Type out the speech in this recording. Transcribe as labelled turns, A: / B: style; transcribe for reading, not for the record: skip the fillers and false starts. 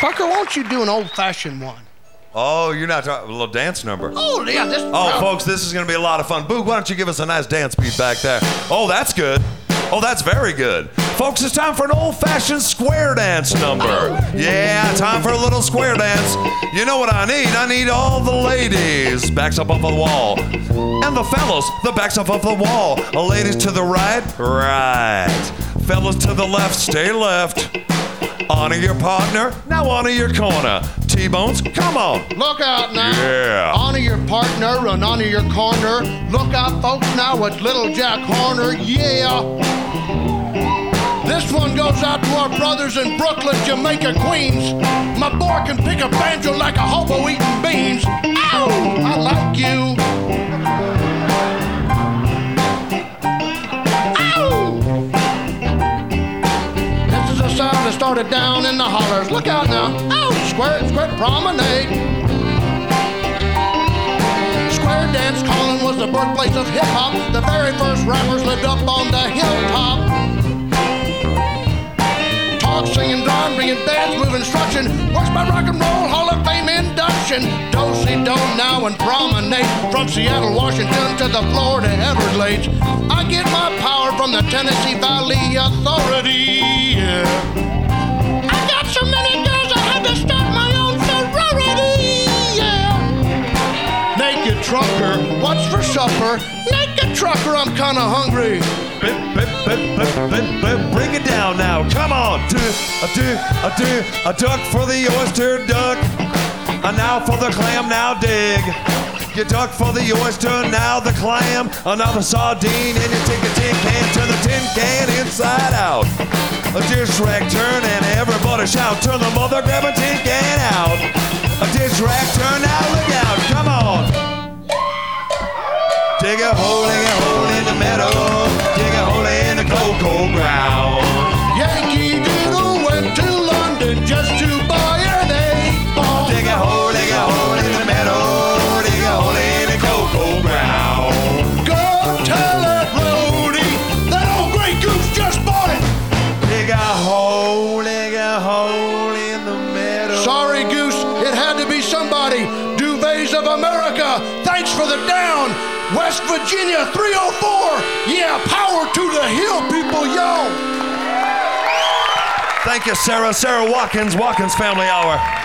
A: Trucker, won't you do an old-fashioned one?
B: Oh, you're not talking a little dance number.
A: Oh, yeah, this...
B: Oh, folks, this is going to be a lot of fun. Boog, why don't you give us a nice dance beat back there? Oh, that's good. Oh, that's very good. Folks, it's time for an old-fashioned square dance number. Yeah, time for a little square dance. You know what I need? I need all the ladies. Backs up off the wall. And the fellas, the backs up off the wall. Ladies to the right, right. Fellas to the left, stay left. Honor your partner, now honor your corner. T-Bones, come on.
A: Look out now.
B: Yeah.
A: Honor your partner and honor your corner. Look out, folks, now it's Little Jack Horner. Yeah. This one goes out to our brothers in Brooklyn, Jamaica, Queens. My boy can pick a banjo like a hobo eating beans. Ow! I like you. That started down in the hollers. Look out now. Oh, square promenade. Square dance calling was the birthplace of hip-hop. The very first rappers lived up on the hilltop. Talk, singing, drum, bringing bands, moving instruction. Works by Rock and Roll Hall of Fame induction. Do-si-do now and promenade. From Seattle, Washington to the Florida Everglades. I get my power from the Tennessee Valley Authority. Yeah. So many girls I had to start my own sorority, yeah. Naked trucker, what's for supper? Naked trucker, I'm kinda hungry.
B: Bring it down now, come on. A duck for the oyster duck. Now for the clam, now dig. You duck for the oyster, now the clam. Another sardine, and you take a tin can, turn the tin can inside out. A dish rack turn and everybody shout, turn the mother grab a tin can out. A dish rack turn, now look out, come on. Dig a hole in the meadow, dig a hole in the cocoa ground.
A: Yankee Doodle went to London just to buy an 8-ball.
B: Dig a hole in the meadow, dig a hole in the cocoa ground.
A: Go tell that roadie that old Grey Goose just bought it.
B: Dig a hole in the meadow.
A: Sorry, Goose, it had to be somebody. Duvets of America, thanks for the down. West Virginia 304. Yeah, power to the hill, people, yo.
B: Thank you, Sarah. Sarah Watkins, Watkins Family Hour.